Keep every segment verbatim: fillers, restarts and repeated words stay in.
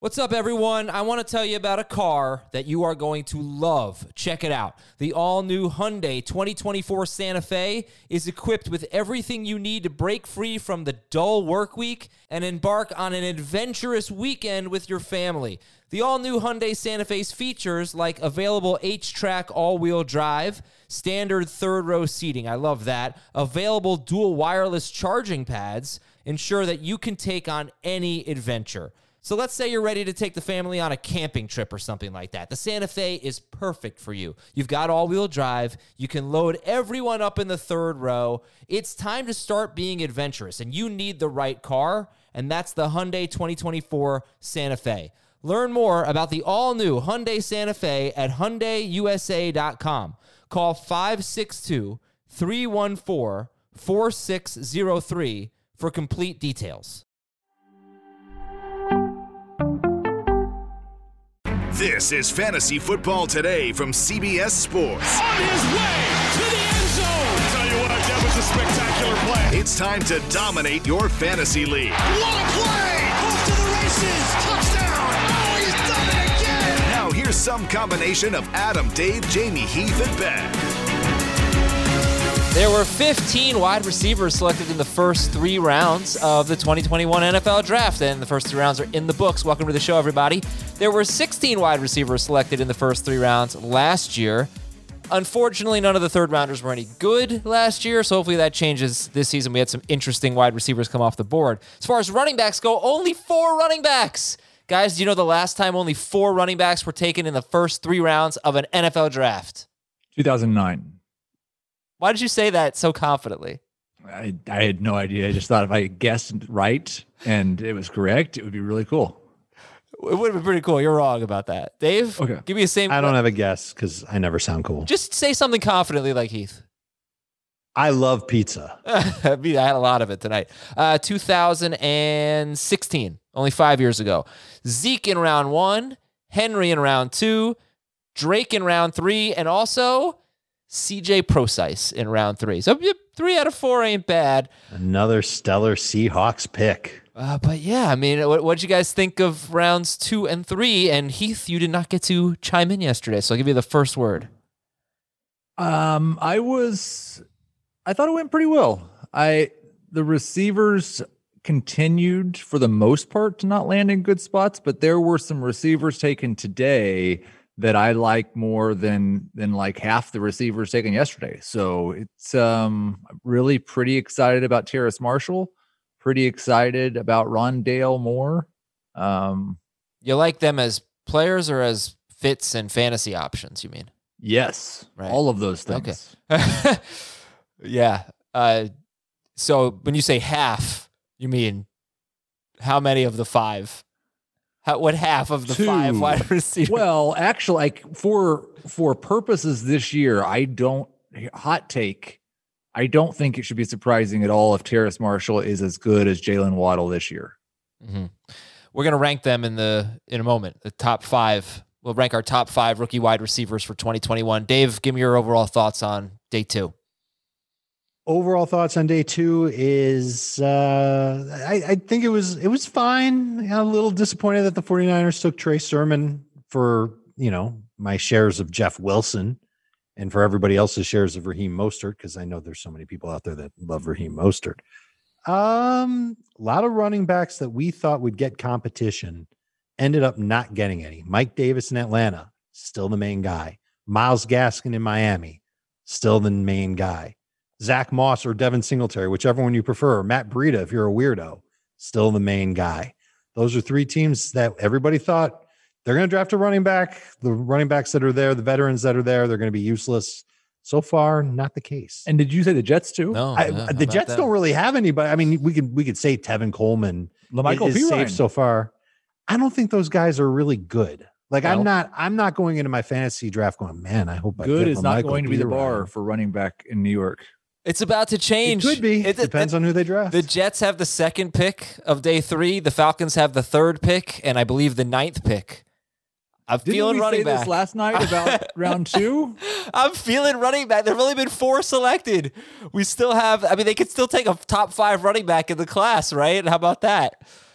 What's up, everyone? I want to tell you about a car that you are going to love. Check it out. The all-new Hyundai twenty twenty-four Santa Fe is equipped with everything you need to break free from the dull work week and embark on an adventurous weekend with your family. The all-new Hyundai Santa Fe's features like available H-Track all-wheel drive, standard third-row seating, I love that, available dual wireless charging pads, ensure that you can take on any adventure. So let's say you're ready to take the family on a camping trip or something like that. The Santa Fe is perfect for you. You've got all-wheel drive. You can load everyone up in the third row. It's time to start being adventurous, and you need the right car, and that's the Hyundai twenty twenty-four Santa Fe. Learn more about the all-new Hyundai Santa Fe at Hyundai U S A dot com. Call five six two, three one four, four six zero three for complete details. This is Fantasy Football Today from C B S Sports. On his way to the end zone. I'll tell you what, that was a spectacular play. It's time to dominate your fantasy league. What a play! Off to the races. Touchdown. Oh, he's done it again. Now here's some combination of Adam, Dave, Jamie, Heath, and Ben. There were fifteen wide receivers selected in the first three rounds of the twenty twenty-one N F L Draft, and the first three rounds are in the books. Welcome to the show, everybody. There were sixteen wide receivers selected in the first three rounds last year. Unfortunately, none of the third rounders were any good last year, so hopefully that changes this season. We had some interesting wide receivers come off the board. As far as running backs go, only four running backs. Guys, do you know the last time only four running backs were taken in the first three rounds of an N F L Draft? two thousand nine. Why did you say that so confidently? I, I had no idea. I just thought if I guessed right and it was correct, it would be really cool. It would have been pretty cool. You're wrong about that. Dave, okay. Give me a same. I don't have a guess because I never sound cool. Just say something confidently like Heath. I love pizza. I had a lot of it tonight. Uh, two thousand sixteen, only five years ago. Zeke in round one, Henry in round two, Drake in round three, and also C J Prosise in round three. So three out of four ain't bad. Another stellar Seahawks pick. Uh, but yeah, I mean, what did you guys think of rounds two and three? And Heath, you did not get to chime in yesterday, so I'll give you the first word. Um, I was, I thought it went pretty well. I the receivers continued for the most part to not land in good spots, but there were some receivers taken today that I like more than than like half the receivers taken yesterday. So it's um really pretty excited about Terrace Marshall, pretty excited about Rondale Moore. Um, you like them as players or as fits and fantasy options, you mean? Yes, right. All of those things. Okay. Yeah. Uh, so when you say half, you mean how many of the five? How, what half of the Two. five wide receivers? Well, actually, like for for purposes this year, I don't hot take. I don't think it should be surprising at all if Terrace Marshall is as good as Jalen Waddle this year. Mm-hmm. We're gonna rank them in the in a moment. The top five. We'll rank our top five rookie wide receivers for twenty twenty-one. Dave, give me your overall thoughts on day two. Overall thoughts on day two is uh, I, I think it was it was fine. I'm a little disappointed that the 49ers took Trey Sermon for, you know, my shares of Jeff Wilson and for everybody else's shares of Raheem Mostert, because I know there's so many people out there that love Raheem Mostert. Um, a lot of running backs that we thought would get competition ended up not getting any. Mike Davis in Atlanta, still the main guy. Myles Gaskin in Miami, still the main guy. Zach Moss or Devin Singletary, whichever one you prefer. Matt Breida, if you're a weirdo, still the main guy. Those are three teams that everybody thought they're going to draft a running back. The running backs that are there, the veterans that are there, they're going to be useless. So far, not the case. And did you say the Jets too? No, I, no the Jets that. don't really have anybody. I mean, we could we could say Tevin Coleman LaMichael is Pirine. safe so far. I don't think those guys are really good. Like, No. I'm not I'm not going into my fantasy draft going, man, I hope I Good get is not LaMichael going to be the Pirine." bar for running back in New York. It's about to change. It could be. It, Depends it, on who they draft. The Jets have the second pick of day three. The Falcons have the third pick, and I believe the ninth pick. I'm Didn't feeling we running say back. this last night about round two? I'm feeling running back. There have only been four selected. We still have, I mean, they could still take a top five running back in the class, right? How about that?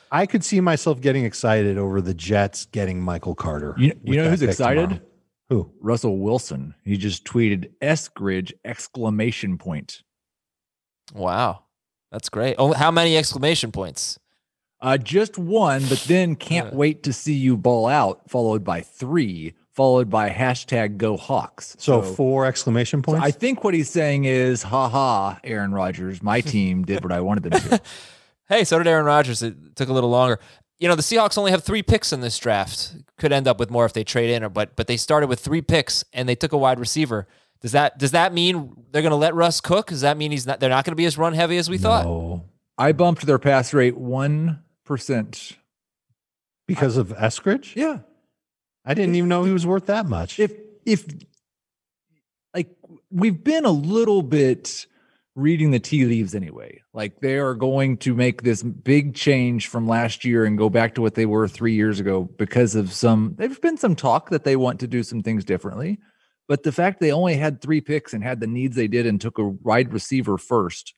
I could see myself getting excited over the Jets getting Michael Carter. You, you with know that who's pick excited? tomorrow. Who? Russell Wilson. He just tweeted Eskridge exclamation point. Wow. That's great. Oh, how many exclamation points? Uh, just one, but then can't wait to see you ball out, followed by three, followed by hashtag go Hawks. So, so four exclamation points? So I think what he's saying is, ha ha, Aaron Rodgers, my team did what I wanted them to. Hey, so did Aaron Rodgers. It took a little longer. You know, the Seahawks only have three picks in this draft. Could end up with more if they trade in, or but but they started with three picks and they took a wide receiver. Does that does that mean they're going to let Russ cook? Does that mean he's not? They're not going to be as run heavy as we no. thought. I bumped their pass rate one percent because of Eskridge. Yeah, I didn't even know he was worth that much. If if like we've been a little bit reading the tea leaves anyway. Like they are going to make this big change from last year and go back to what they were three years ago because of some, there's been some talk that they want to do some things differently. But the fact they only had three picks and had the needs they did and took a wide receiver first,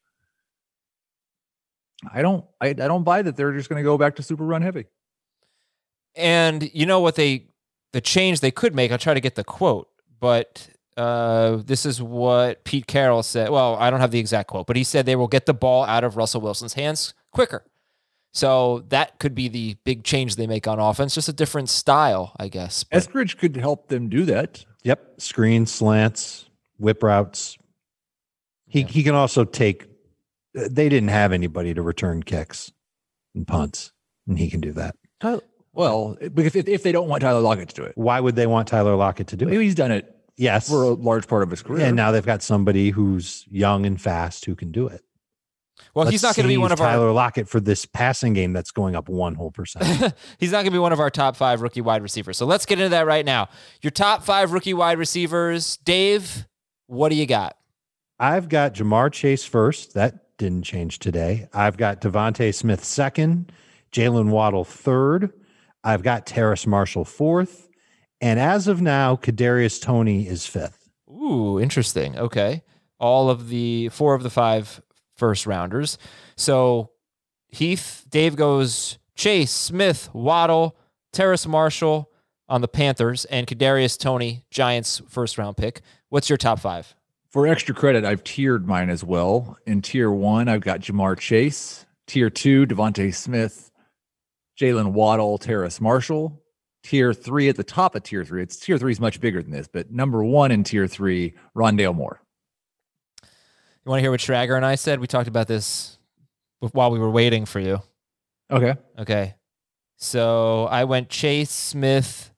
I don't, I, I don't buy that they're just going to go back to super run heavy. And you know what they, the change they could make, I'll try to get the quote, but Uh, this is what Pete Carroll said. Well, I don't have the exact quote, but he said they will get the ball out of Russell Wilson's hands quicker. So that could be the big change they make on offense, just a different style, I guess. But Eskridge could help them do that. Yep. Screen, slants, whip routes. He, yeah. he can also take, they didn't have anybody to return kicks and punts, and he can do that. Well, if, if they don't want Tyler Lockett to do it. Why would they want Tyler Lockett to do it? Maybe he's done it. Yes. For a large part of his career. And now they've got somebody who's young and fast who can do it. Well, Let's he's not going to be one of Tyler our Tyler Lockett for this passing game that's going up one whole percent. He's not going to be one of our top five rookie wide receivers. So let's get into that right now. Your top five rookie wide receivers. Dave, what do you got? I've got Jamar Chase first. That didn't change today. I've got Devontae Smith second. Jalen Waddle third. I've got Terrace Marshall fourth. And as of now, Kadarius Toney is fifth. Ooh, interesting. Okay. All of the four of the five first rounders. So Heath, Dave goes Chase, Smith, Waddle, Terrace Marshall on the Panthers, and Kadarius Toney, Giants first round pick. What's your top five? For extra credit, I've tiered mine as well. In tier one, I've got Jamar Chase. Tier two, Devontae Smith, Jalen Waddle, Terrace Marshall. Tier three at the top of tier three. It's tier three is much bigger than this, but number one in tier three, Rondale Moore. You want to hear what Schrager and I said? We talked about this while we were waiting for you. Okay. Okay. So I went Chase, Smith.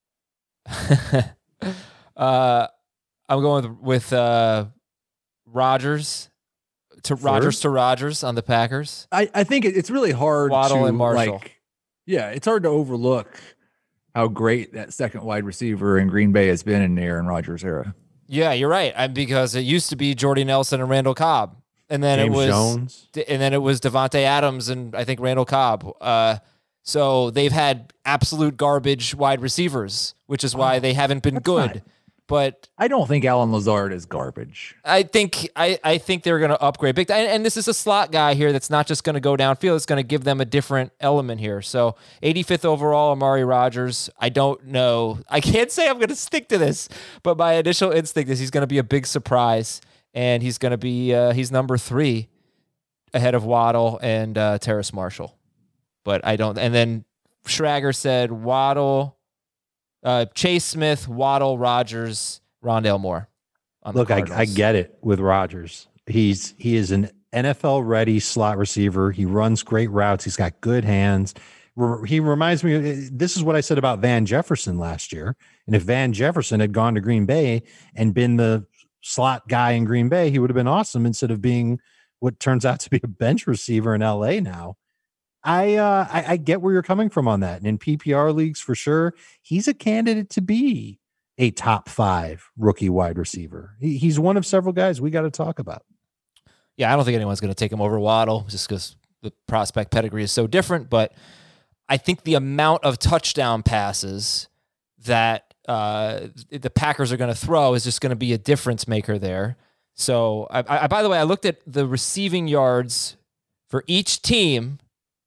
uh, I'm going with, with uh, Rodgers to First? Rodgers to Rodgers on the Packers. I, I think it's really hard Waddle to and Marshall. Like, yeah, it's hard to overlook how great that second wide receiver in Green Bay has been in the Aaron Rodgers era. Yeah, you're right. I, because it used to be Jordy Nelson and Randall Cobb, and then James it was Jones. and then it was Devontae Adams and I think Randall Cobb. Uh, so they've had absolute garbage wide receivers, which is why Oh, they haven't been that's good. not- But I don't think Alan Lazard is garbage. I think I, I think they're going to upgrade big time. And, and this is a slot guy here that's not just going to go downfield. It's going to give them a different element here. So eighty-fifth overall, Amari Rodgers. I don't know. I can't say I'm going to stick to this, but my initial instinct is he's going to be a big surprise, and he's going to be uh, he's number three ahead of Waddle and uh, Terrace Marshall. But I don't. And then Schrager said Waddle. Uh, Chase Smith, Waddle, Rodgers, Rondale Moore. Look, I, I get it with Rodgers. He's he is an N F L ready slot receiver. He runs great routes. He's got good hands. Re- he reminds me. This is what I said about Van Jefferson last year. And if Van Jefferson had gone to Green Bay and been the slot guy in Green Bay, he would have been awesome instead of being what turns out to be a bench receiver in L A now. I, uh, I I get where you're coming from on that. And in P P R leagues, for sure, he's a candidate to be a top five rookie wide receiver. He, he's one of several guys we got to talk about. Yeah, I don't think anyone's going to take him over Waddle just because the prospect pedigree is so different. But I think the amount of touchdown passes that uh, the Packers are going to throw is just going to be a difference maker there. So, I, I, by the way, I looked at the receiving yards for each team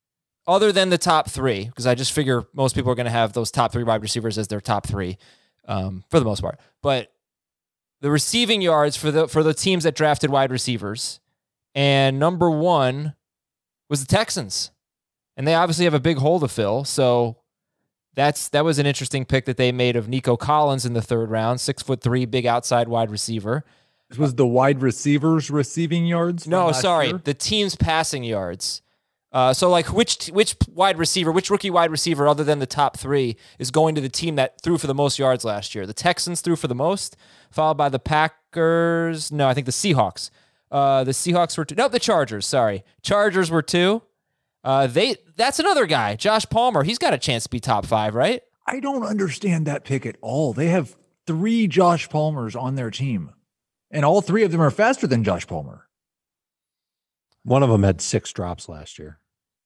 other than the top three, because I just figure most people are going to have those top three wide receivers as their top three um, for the most part. But the receiving yards for the for the teams that drafted wide receivers, and number one was the Texans. And they obviously have a big hole to fill, so that's that was an interesting pick that they made of Nico Collins in the third round, six foot three, big outside wide receiver. This was the wide receivers receiving yards? No, sorry, year? the team's passing yards. Uh, so, like, which which wide receiver, which rookie wide receiver, other than the top three, is going to the team that threw for the most yards last year? The Texans threw for the most, followed by the Packers. No, I think the Seahawks. Uh, the Seahawks were two. No, the Chargers. Sorry, Chargers were two. Uh, they that's another guy, Josh Palmer. He's got a chance to be top five, right? I don't understand that pick at all. They have three Josh Palmers on their team, and all three of them are faster than Josh Palmer. One of them had six drops last year.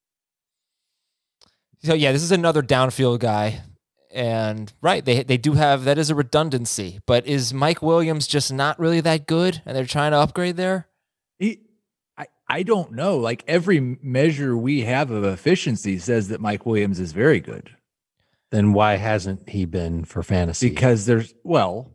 So yeah, this is another downfield guy, and right, they they do have that is a redundancy. But is Mike Williams just not really that good, and they're trying to upgrade there? He, I I don't know. Like every measure we have of efficiency says that Mike Williams is very good. Then why hasn't he been for fantasy? Because there's well,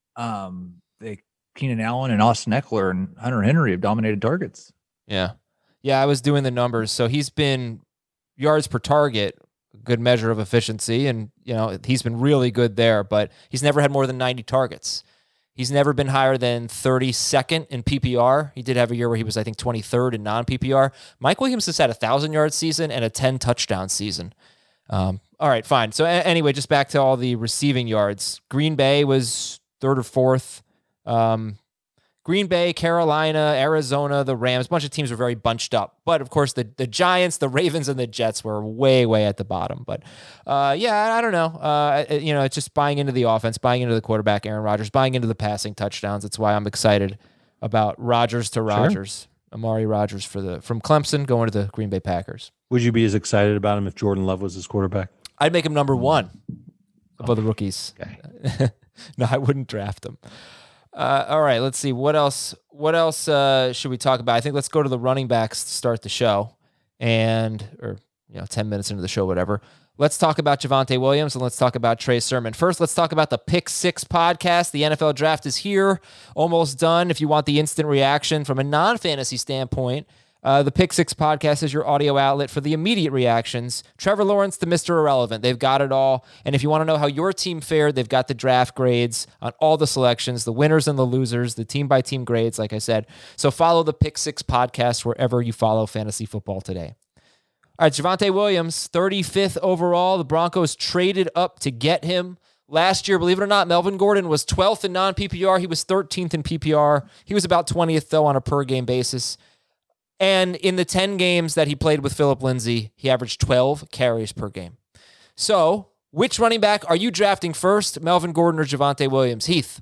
um, they Keenan Allen and Austin Eckler and Hunter Henry have dominated targets. Yeah. Yeah, I was doing the numbers. So he's been yards per target, a good measure of efficiency. And, you know, he's been really good there, but he's never had more than ninety targets. He's never been higher than thirty-second in P P R. He did have a year where he was, I think, twenty-third in non-P P R. Mike Williams has had a one thousand-yard season and a ten-touchdown season. Um, all right, fine. So a- anyway, just back to all the receiving yards. Green Bay was third or fourth. Um Green Bay, Carolina, Arizona, the Rams, a bunch of teams were very bunched up. But, of course, the, the Giants, the Ravens, and the Jets were way, way at the bottom. But, uh, yeah, I don't know. Uh, you know, it's just buying into the offense, buying into the quarterback, Aaron Rodgers, buying into the passing touchdowns. That's why I'm excited about Rodgers to Rodgers, sure. Amari Rodgers for the from Clemson going to the Green Bay Packers. Would you be as excited about him if Jordan Love was his quarterback? I'd make him number one above the rookies. Okay. No, I wouldn't draft him. Uh, all right, let's see. What else What else uh, should we talk about? I think let's go to the running backs to start the show. And, or, you know, ten minutes into the show, whatever. Let's talk about Javonte Williams and let's talk about Trey Sermon. First, let's talk about the Pick Six podcast. The N F L draft is here, almost done. If you want the instant reaction from a non-fantasy standpoint, Uh, the Pick Six podcast is your audio outlet for the immediate reactions. Trevor Lawrence to Mister Irrelevant. They've got it all. And if you want to know how your team fared, they've got the draft grades on all the selections, the winners and the losers, the team-by-team grades, like I said. So follow the Pick Six podcast wherever you follow fantasy football today. All right, Javonte Williams, thirty-fifth overall. The Broncos traded up to get him. Last year, believe it or not, Melvin Gordon was twelfth in non-P P R. He was thirteenth in P P R. He was about twentieth, though, on a per-game basis. And in the ten games that he played with Phillip Lindsay, he averaged twelve carries per game. So, which running back are you drafting first, Melvin Gordon or Javonte Williams? Heath?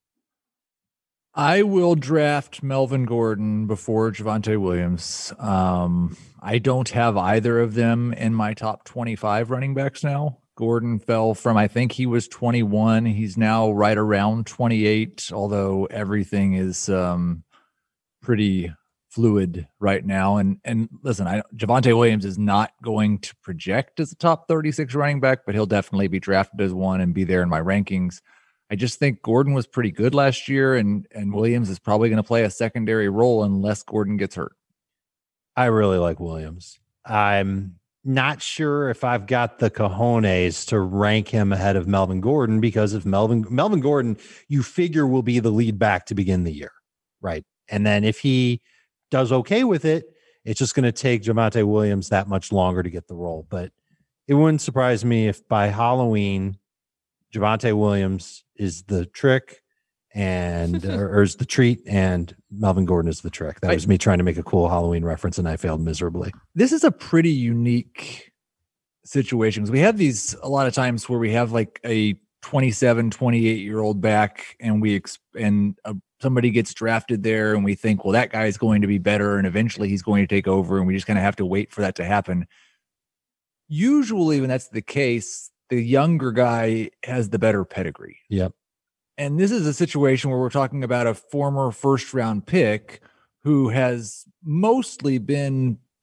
I will draft Melvin Gordon before Javonte Williams. Um, I don't have either of them in my top twenty-five running backs now. Gordon fell from, I think he was twenty-one. He's now right around twenty-eight, although everything is um, pretty fluid right now. And and listen, I, Javonte Williams is not going to project as a top thirty-six running back, but he'll definitely be drafted as one and be there in my rankings. I just think Gordon was pretty good last year, and and Williams is probably going to play a secondary role unless Gordon gets hurt. I really like Williams. I'm not sure if I've got the cojones to rank him ahead of Melvin Gordon, because if Melvin Melvin Gordon, you figure, will be the lead back to begin the year, right? And then if he does okay with it, it's just going to take Javonte Williams that much longer to get the role. But it wouldn't surprise me if by Halloween, Javonte Williams is the trick and or, or is the treat, and Melvin Gordon is the trick. That was me trying to make a cool Halloween reference, and I failed miserably. This is a pretty unique situation, because we have these a lot of times where we have like a twenty-seven, twenty-eight year old back, and we ex- and a somebody gets drafted there and we think, well, that guy is going to be better and eventually he's going to take over, and we just kind of have to wait for that to happen. Usually when that's the case, the younger guy has the better pedigree. Yep. And this is a situation where we're talking about a former first round pick who has mostly been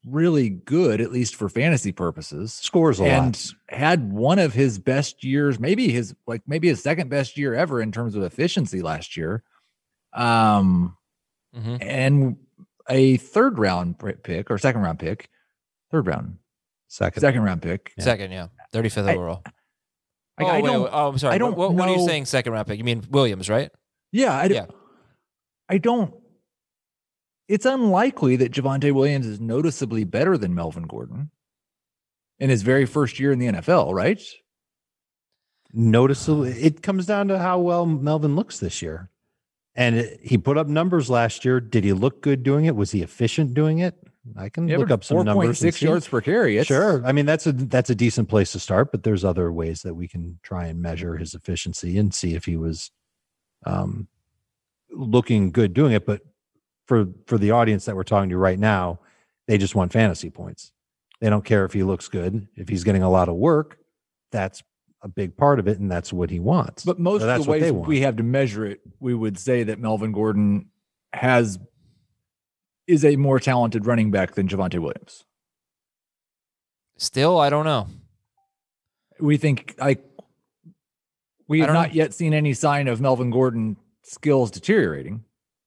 really good, at least for fantasy purposes. Scores a and lot. had one of his best years, maybe his like maybe his second best year ever in terms of efficiency last year. Um, Mm-hmm. and a third round pick or second round pick, third round, Second. second round pick. Yeah. Second, yeah. thirty-fifth I- overall. I, oh, I wait, don't, wait, oh, I'm sorry. I don't what, what are you know- saying second round pick? You mean Williams, right? yeah, I, Yeah. I don't. It's unlikely that Javonte Williams is noticeably better than Melvin Gordon in his very first year in the N F L, right? Noticeable. It comes down to how well Melvin looks this year. And it, he put up numbers last year. Did he look good doing it? Was he efficient doing it? I can He look up some four numbers. point and six see. yards per carry. It's, Sure. I mean, that's a that's a decent place to start, but there's other ways that we can try and measure his efficiency and see if he was um, looking good doing it. But for for the audience that we're talking to right now, they just want fantasy points. They don't care if he looks good. If he's getting a lot of work, that's a big part of it, and that's what he wants. But most So of that's the what they ways want. we have to measure it, we would say that Melvin Gordon has is a more talented running back than Javonte Williams. Still, I don't know. We think like we I have don't not yet seen any sign of Melvin Gordon skills deteriorating.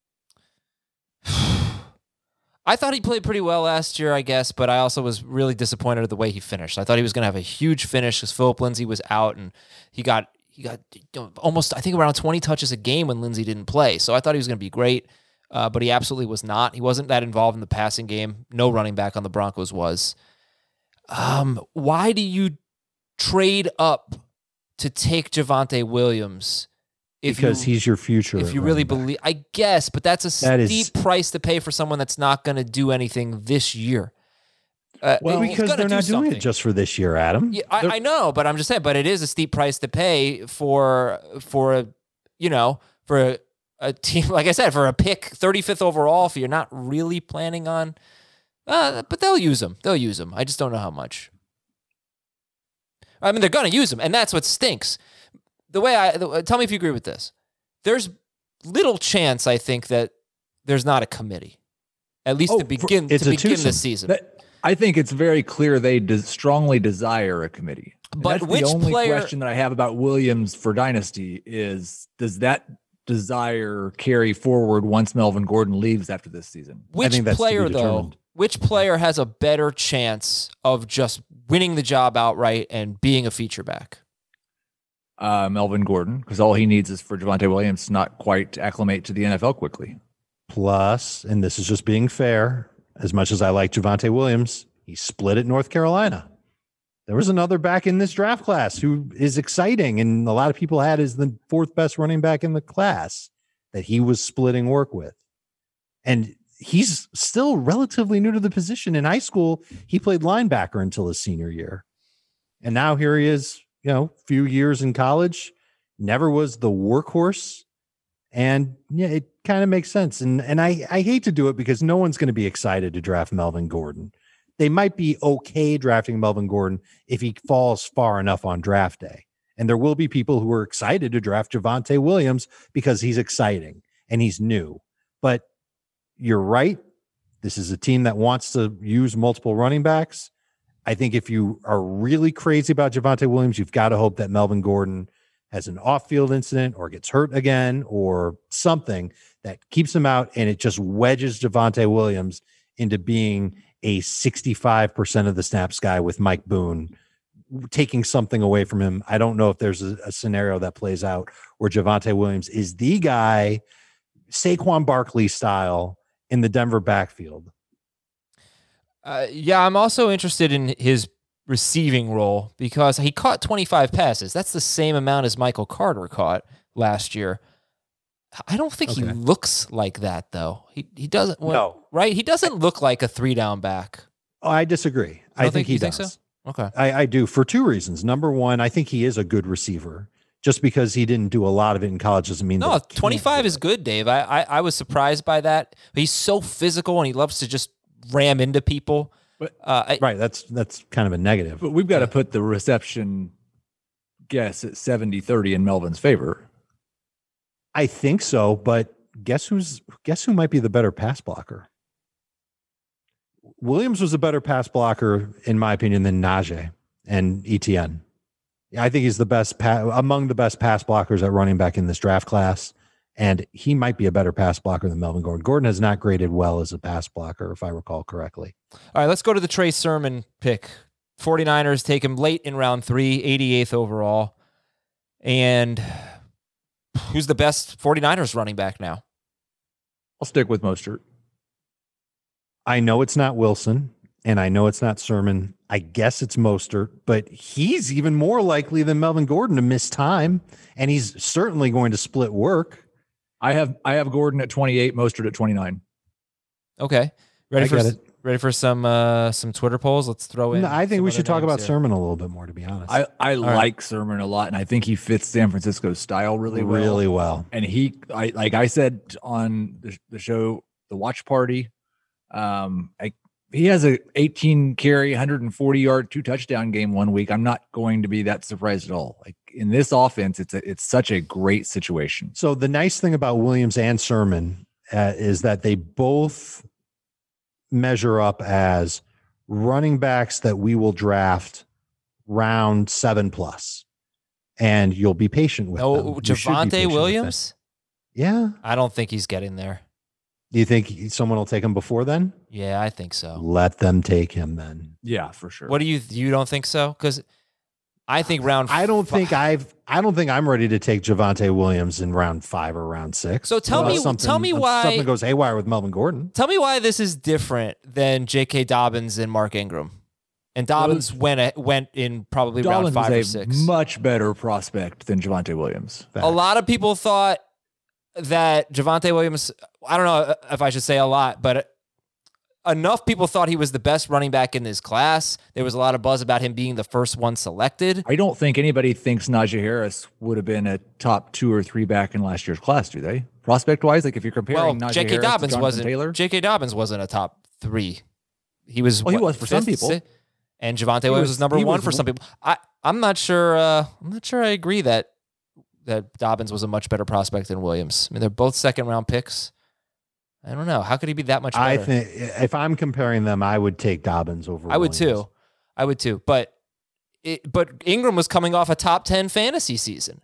I thought he played pretty well last year, I guess, but I also was really disappointed at the way he finished. I thought he was going to have a huge finish because Philip Lindsay was out, and he got he got almost, I think, around twenty touches a game when Lindsay didn't play. So I thought he was going to be great, uh, but he absolutely was not. He wasn't that involved in the passing game. No running back on the Broncos was. Um, why do you trade up to take Javonte Williams? If because you, he's your future. if you running really back. believe, I guess, but that's a That steep is- price to pay for someone that's not going to do anything this year. Uh, Well, he's because gonna they're do not doing something. it just for this year, Adam. Yeah, I, I know, but I'm just saying. But it is a steep price to pay for for a, you know, for a, a team like I said, for a pick thirty-fifth overall. If you're not really planning on, uh, but they'll use them. They'll use them. I just don't know how much. I mean, they're going to use them, and that's what stinks. The way I the, tell me if you agree with this. There's little chance, I think, that there's not a committee, at least Oh, to for- begin it's to a begin twosome. this season. That, I think it's very clear they des- strongly desire a committee. And But that's which the only player- question that I have about Williams for Dynasty is, does that desire carry forward once Melvin Gordon leaves after this season? Which think that's to be player, though, determined. which player has a better chance of just winning the job outright and being a feature back? Uh, Melvin Gordon, because all he needs is for Javonte Williams to not quite acclimate to the N F L quickly. Plus, and this is just being fair, as much as I like Javonte Williams, he split at North Carolina. There was another back in this draft class who is exciting, and a lot of people had as the fourth best running back in the class that he was splitting work with. And he's still relatively new to the position. In high school, he played linebacker until his senior year. And now here he is, you know, few years in college, never was the workhorse. And yeah, it kind of makes sense. And and I, I hate to do it because no one's going to be excited to draft Melvin Gordon. They might be okay drafting Melvin Gordon if he falls far enough on draft day. And there will be people who are excited to draft Javonte Williams because he's exciting and he's new. But you're right. This is a team that wants to use multiple running backs. I think if you are really crazy about Javonte Williams, you've got to hope that Melvin Gordon has an off-field incident or gets hurt again or something that keeps him out, and it just wedges Javonte Williams into being a sixty-five percent of the snaps guy with Mike Boone, taking something away from him. I don't know if there's a, a scenario that plays out where Javonte Williams is the guy, Saquon Barkley style, in the Denver backfield. Uh, yeah, I'm also interested in his receiving role because he caught twenty-five passes. That's the same amount as Michael Carter caught last year. I don't think he Okay. looks like that, though. He he doesn't. Well, No. right? He doesn't look like a three down back. Oh, I disagree. I don't think, think- he you does. think so? Okay. I, I do for two reasons. Number one, I think he is a good receiver. Just because he didn't do a lot of it in college doesn't mean No, that he can't twenty-five do is it. good, Dave. I, I I was surprised by that. But he's so physical and he loves to just ram into people. But- uh, I, Right. That's that's kind of a negative. But we've got to put the reception guess at seventy thirty in Melvin's favor. I think so, but guess who's guess who might be the better pass blocker? Williams was a better pass blocker, in my opinion, than Najee and Etienne. I think he's the best pa- among the best pass blockers at running back in this draft class, and he might be a better pass blocker than Melvin Gordon. Gordon has not graded well as a pass blocker, if I recall correctly. All right, let's go to the Trey Sermon pick. 49ers take him late in round three, eighty-eighth overall. And who's the best 49ers running back now? I'll stick with Mostert. I know it's not Wilson, and I know it's not Sermon. I guess it's Mostert, but he's even more likely than Melvin Gordon to miss time, and he's certainly going to split work. I have I have Gordon at twenty-eight, Mostert at twenty-nine. Okay. Ready I for get it. ready for some uh, some Twitter polls? Let's throw in. No, I think some we other should talk names about here. Sermon a little bit more, to be honest. I, I right. like Sermon a lot, and I think he fits San Francisco's style really well. really well. And he, I like I said on the, the show, The Watch Party, um, I, he has a eighteen carry, one hundred forty yard, two touchdown game one week. I'm not going to be that surprised at all. Like in this offense, it's a, it's such a great situation. So the nice thing about Williams and Sermon uh, is that they both measure up as running backs that we will draft round seven plus, and you'll be patient with No, them. You should be Javonte patient with Williams? them. Yeah. I don't think he's getting there. Do you think someone will take him before then? Yeah, I think so. Let them take him then. Yeah, for sure. What do you you don't think so? Because I think round. I don't fi- think I've. I don't think I'm ready to take Javonte Williams in round five or round six. So tell Unless me- something- tell me unless why- something goes haywire with Melvin Gordon. Tell me why this is different than J K. Dobbins and Mark Ingram. And Dobbins went a- went in probably Dobbins round five or is a six. much better prospect than Javonte Williams. A lot of people thought that Javonte Williams, I don't know if I should say a lot, but enough people thought he was the best running back in this class. There was a lot of buzz about him being the first one selected. I don't think anybody thinks Najee Harris would have been a top two or three back in last year's class, do they? Prospect wise, like if you're comparing Well, Najee J K. Harris Dobbins to Jonathan wasn't. Taylor, J K. Dobbins wasn't a top three. He was. Well, he what, was for some fifth, people. sixth? And Javonte Williams was- was number he one was for some people. I I'm not sure. Uh, I'm not sure. I agree that that Dobbins was a much better prospect than Williams. I mean, they're both second round picks. I don't know. How could he be that much better? I think if I'm comparing them, I would take Dobbins over. I would Williams. too. I would too. But it, but Ingram was coming off a top ten fantasy season.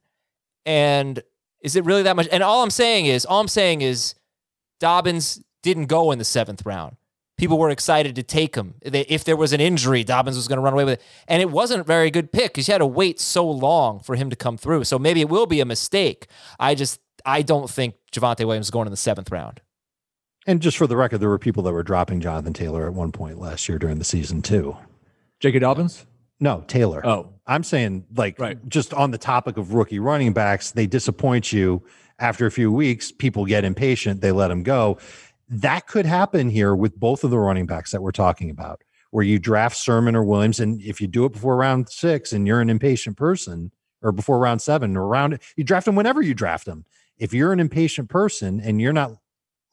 And is it really that much? And all I'm saying is, all I'm saying is Dobbins didn't go in the seventh round. People were excited to take him. They, if there was an injury, Dobbins was going to run away with it. And it wasn't a very good pick because you had to wait so long for him to come through. So maybe it will be a mistake. I just, I don't think Javonte Williams is going in the seventh round. And just for the record, there were people that were dropping Jonathan Taylor at one point last year during the season too. J K. Dobbins. No, Taylor. Oh, I'm saying, like, Right. just on the topic of rookie running backs, they disappoint you after a few weeks. People get impatient. They let them go. That could happen here with both of the running backs that we're talking about, where you draft Sermon or Williams. And if you do it before round six and you're an impatient person, or before round seven or round, you draft them whenever you draft them. If you're an impatient person and you're not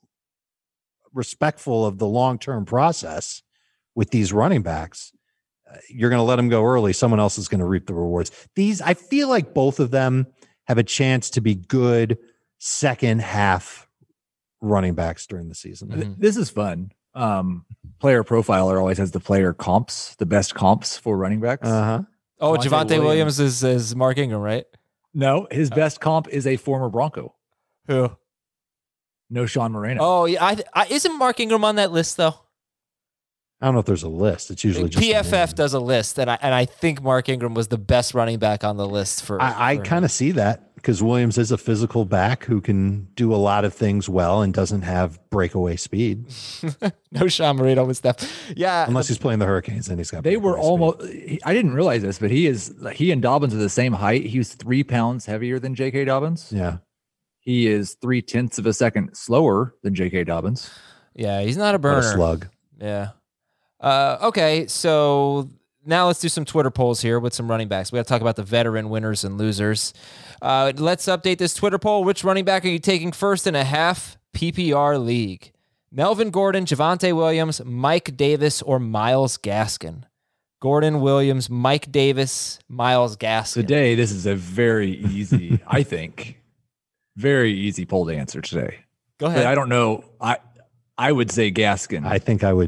respectful of the long-term process with these running backs, uh, you're going to let them go early. Someone else is going to reap the rewards. These, I feel like both of them have a chance to be good second half running backs during the season. Mhm. Th- this is fun. Um, player profiler always has the player comps, the best comps for running backs. Uh-huh. Oh, Javonte Javonte Williams, Williams is, is Mark Ingram, right? No, his best comp is a former Bronco. Who? No Sean Moreno. Oh, yeah. I, I, isn't Mark Ingram on that list, though? I don't know if there's a list. It's usually just P F F a name. does a list, and I and I think Mark Ingram was the best running back on the list for. I, I for kind of see that because Williams is a physical back who can do a lot of things well and doesn't have breakaway speed no Sean Marino with stuff. Yeah, unless he's playing the Hurricanes and he's got. They were breakaway almost. speed. he- I didn't realize this, but he is. He and Dobbins are the same height. He was three pounds heavier than J K. Dobbins. Yeah. He is three tenths of a second slower than J K. Dobbins. yeah, he's not a What burner. a slug. Yeah. Uh, okay, so now let's do some Twitter polls here with some running backs. We got to talk about the veteran winners and losers. Uh, let's update this Twitter poll. Which running back are you taking first in a half P P R league? Melvin Gordon, Javonte Williams, Mike Davis, or Myles Gaskin? Gordon, Williams, Mike Davis, Myles Gaskin. Today, this is a very easy, I think, very easy poll to answer today. Go But ahead. I don't know. I I would say Gaskin. I think I would too.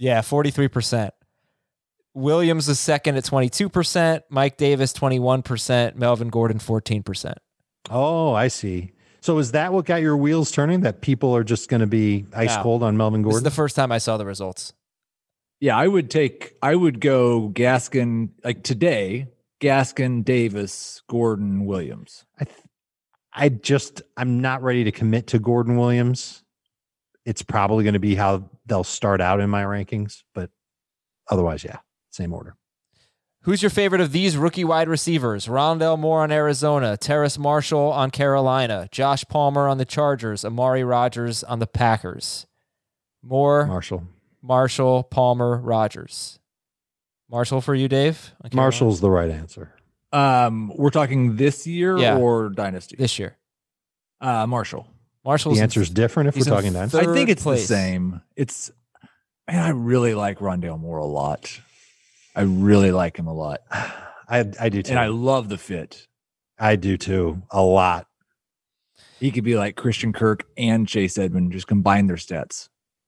Yeah, forty-three percent. Williams is second at twenty-two percent. Mike Davis, twenty-one percent. Melvin Gordon, fourteen percent. Oh, I see. So is that what got your wheels turning, that people are just going to be ice No. cold on Melvin This is Gordon? the first time I saw the results. Yeah, I would take, I would go Gaskin, like today, Gaskin, Davis, Gordon, Williams. I, th- I just, I'm not ready to commit to Gordon Williams. It's probably going to be how they'll start out in my rankings, but otherwise, yeah, same order. Who's your favorite of these rookie wide receivers? Rondell Moore on Arizona, Terrace Marshall on Carolina, Josh Palmer on the Chargers, Amari Rodgers on the Packers. Moore, Marshall. Marshall, Palmer, Rodgers. Marshall for you, Dave? on Carolina? Marshall's the right answer. Um, we're talking this year Yeah. or Dynasty? This year. Uh, Marshall. Marshall's The answer's different if we're he's in talking then. third I think it's place. the same. It's, man, I really like Rondell Moore a lot. I really like him a lot. I, I do too. And I love the fit. I do too. A lot. He could be like Christian Kirk and Chase Edmond, just combine their stats.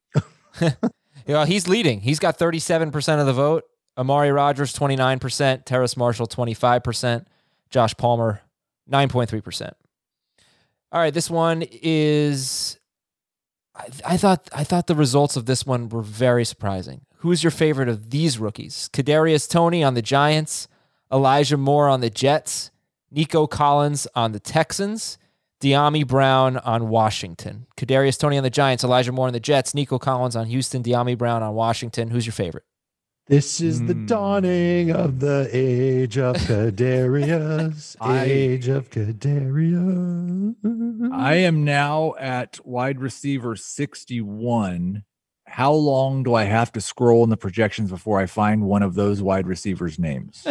Yeah, he's leading. He's got thirty-seven percent of the vote. Amari Rodgers, twenty-nine percent. Terrace Marshall, twenty-five percent. Josh Palmer, nine point three percent. All right, this one is... I, I thought I thought the results of this one were very surprising. Who's your favorite of these rookies? Kadarius Toney on the Giants, Elijah Moore on the Jets, Nico Collins on the Texans, De'Ami Brown on Washington. Kadarius Toney on the Giants, Elijah Moore on the Jets, Nico Collins on Houston, De'Ami Brown on Washington. Who's your favorite? This is the Mm. dawning of the age of Kadarius. I- age of Kadarius. I am now at wide receiver sixty-one. How long do I have to scroll in the projections before I find one of those wide receivers' names?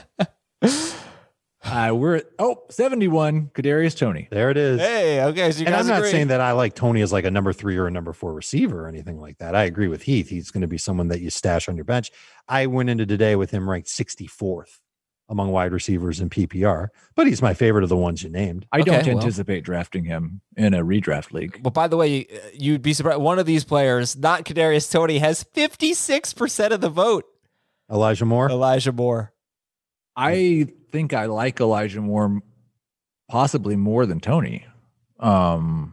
uh, we're at, oh, seventy-one, Kadarius Toney. There it is. Hey, okay, so you and guys I'm not agree. saying that I like Tony as like a number three or a number four receiver or anything like that. I agree with Heath. He's going to be someone that you stash on your bench. I went into today with him ranked sixty-fourth among wide receivers in P P R, but he's my favorite of the ones you named. I Okay, don't well. anticipate drafting him in a redraft league. Well, by the way, you'd be surprised. One of these players, not Kadarius Toney, has fifty-six percent of the vote. Elijah Moore. Elijah Moore. I think I like Elijah Moore possibly more than Tony. Um,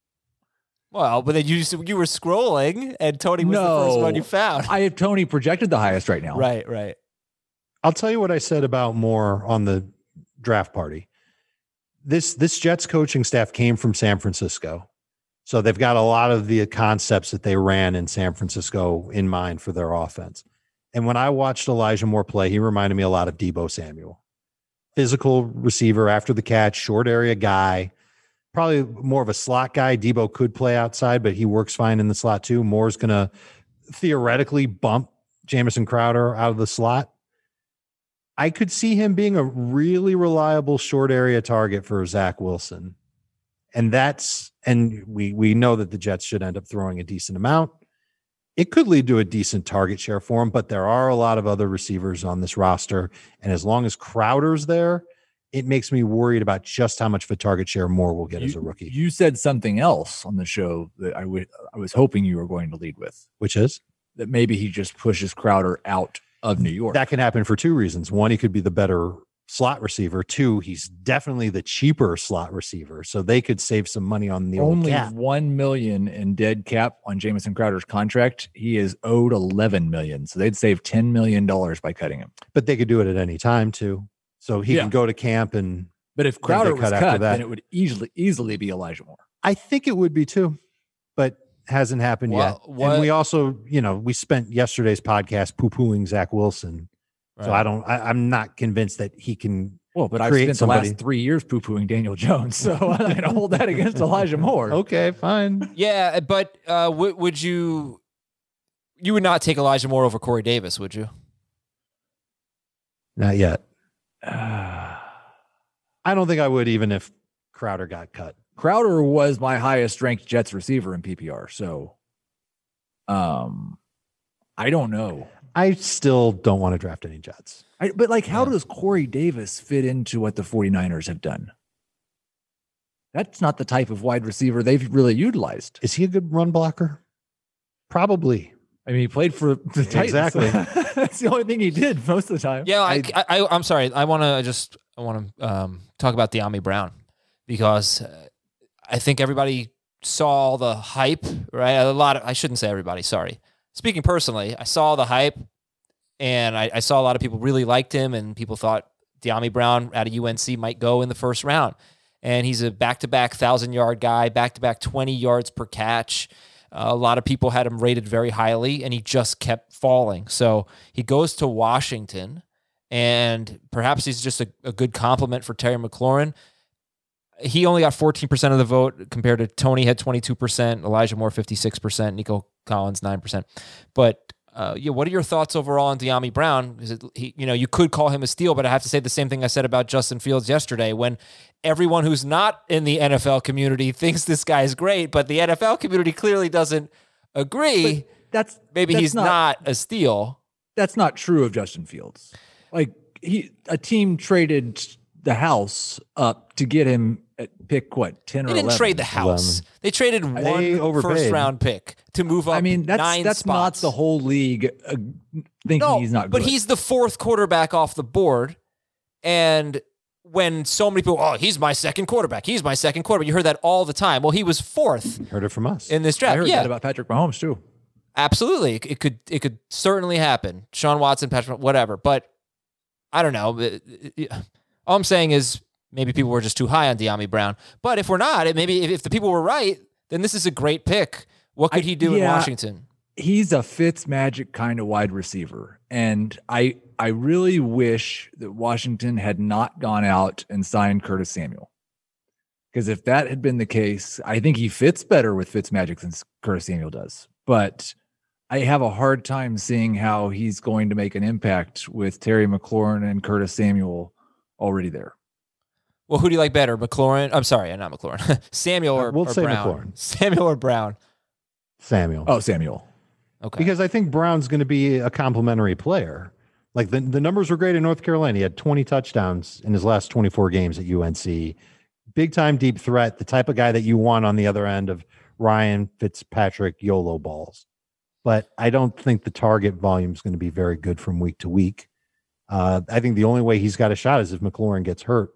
Well, but then you just, you were scrolling, and Tony was the first No. one you found. I have Tony projected the highest right now. Right, right. I'll tell you what I said about Moore on the draft party. This this Jets coaching staff came from San Francisco. So they've got a lot of the concepts that they ran in San Francisco in mind for their offense. And when I watched Elijah Moore play, he reminded me a lot of Deebo Samuel. Physical receiver after the catch, short area guy, probably more of a slot guy. Deebo could play outside, but he works fine in the slot too. Moore's going to theoretically bump Jamison Crowder out of the slot. I could see him being a really reliable short area target for Zach Wilson. And that's, and we, we know that the Jets should end up throwing a decent amount. It could lead to a decent target share for him, but there are a lot of other receivers on this roster. And as long as Crowder's there, it makes me worried about just how much of a target share Moore will get You, as a rookie, you said something else on the show that I would I was hoping you were going to lead with. which is That maybe he just pushes Crowder out of New York. that can happen for two reasons. One, he could be the better slot receiver. Two, he's definitely the cheaper slot receiver. So they could save some money on the old Only cap. one million in dead cap on Jamison Crowder's contract. He is owed eleven million, so they'd save ten million dollars by cutting him. But they could do it at any time too. So he Yeah. can go to camp, and But if Then they Crowder was cut cut, after that. then it would easily easily be Elijah Moore. I think it would be too, but hasn't happened Well, yet. what- And we also, you know, we spent yesterday's podcast poo-pooing Zach Wilson. So Right. I don't, I, I'm not convinced that he can. Well, but I've Create spent somebody. the last three years poo-pooing Daniel Jones, so I'm not going to hold that against Elijah Moore. Okay, fine. Yeah, but uh, w- would you? You would not take Elijah Moore over Corey Davis, would you? Not yet. Uh, I don't think I would, even if Crowder got cut. Crowder was my highest ranked Jets receiver in P P R, so um, I don't know. I still don't want to draft any Jets. I, but like, how Yeah. does Corey Davis fit into what the 49ers have done? That's not the type of wide receiver they've really utilized. Is he a good run blocker? Probably. I mean, he played for the Titans. Exactly. That's the only thing he did most of the time. Yeah, I, I, I, I'm sorry. I want to just I want to um, talk about De'Ami Brown because uh, I think everybody saw all the hype, right? A lot of I shouldn't say everybody. Sorry. Speaking personally, I saw the hype, and I, I saw a lot of people really liked him, and people thought De'Ami Brown out of U N C might go in the first round. And he's a back-to-back thousand-yard guy, back-to-back twenty yards per catch. Uh, a lot of people had him rated very highly, and he just kept falling. So he goes to Washington, and perhaps he's just a, a good compliment for Terry McLaurin. He only got fourteen percent of the vote compared to Tony had twenty-two percent, Elijah Moore fifty-six percent, Nico Collins nine percent. But uh, yeah, what are your thoughts overall on De'Ami Brown? Is it he? You know, you could call him a steal, but I have to say the same thing I said about Justin Fields yesterday when everyone who's not in the N F L community thinks this guy is great, but the N F L community clearly doesn't agree. But that's maybe that's he's not, not a steal. That's not true of Justin Fields. Like he, a team traded the house up to get him at pick what ten or they didn't eleven. trade the house. eleven. They traded one They overpaid. first round pick to move up. I mean, that's nine that's spots. not the whole league uh, thinking No, he's not good. but he's the fourth quarterback off the board, and when so many people, oh, he's my second quarterback. He's my second quarterback. You heard that all the time. Well, he was fourth Heard it from us. in this I draft. heard Yeah, that about Patrick Mahomes too. absolutely. It, it could it could certainly happen. Sean Watson, Patrick, whatever. But I don't know. It- it- All I'm saying is maybe people were just too high on De'Ami Brown. But if we're not, it maybe if, if the people were right, then this is a great pick. What could I- he do in yeah. Washington? He's a Fitz magic kind of wide receiver. And I I really wish that Washington had not gone out and signed Curtis Samuel. Because if that had been the case, I think he fits better with Fitz magic than Curtis Samuel does. But I have a hard time seeing how he's going to make an impact with Terry McLaurin and Curtis Samuel already there. Well, who do you like better, McLaurin? I'm sorry, not McLaurin. Samuel or, Uh, we'll or say Brown? McLaurin. Samuel or Brown? Samuel. Oh, Samuel. Okay. Because I think Brown's going to be a complimentary player. Like the, the numbers were great in North Carolina. He had twenty touchdowns in his last twenty-four games at U N C. Big time deep threat, the type of guy that you want on the other end of Ryan Fitzpatrick YOLO balls. But I don't think the target volume is going to be very good from week to week. Uh, I think the only way he's got a shot is if McLaurin gets hurt.